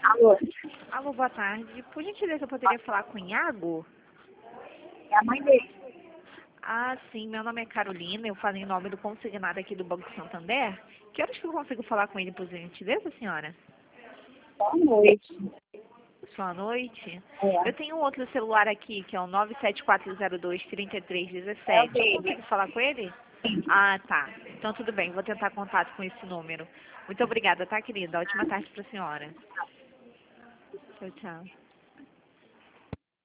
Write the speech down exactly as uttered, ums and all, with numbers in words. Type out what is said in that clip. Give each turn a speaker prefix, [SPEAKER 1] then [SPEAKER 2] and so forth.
[SPEAKER 1] Alô?
[SPEAKER 2] Alô, boa tarde. Por gentileza, eu poderia falar com o Iago?
[SPEAKER 1] É a mãe dele.
[SPEAKER 2] Ah, sim. Meu nome é Carolina. Eu falo em nome do consignado aqui do Banco Santander. Que horas que eu consigo falar com ele, por gentileza, senhora?
[SPEAKER 1] Boa noite.
[SPEAKER 2] Só à noite?
[SPEAKER 1] É.
[SPEAKER 2] Eu tenho um outro celular aqui, que é o nove sete quatro zero dois, três três um
[SPEAKER 1] É o
[SPEAKER 2] sete. Eu
[SPEAKER 1] dele.
[SPEAKER 2] consigo falar com ele? Ah, tá. Então tudo bem. Vou tentar contato com esse número. Muito obrigada, tá, querida? Ótima tarde para a senhora. Tchau, tchau.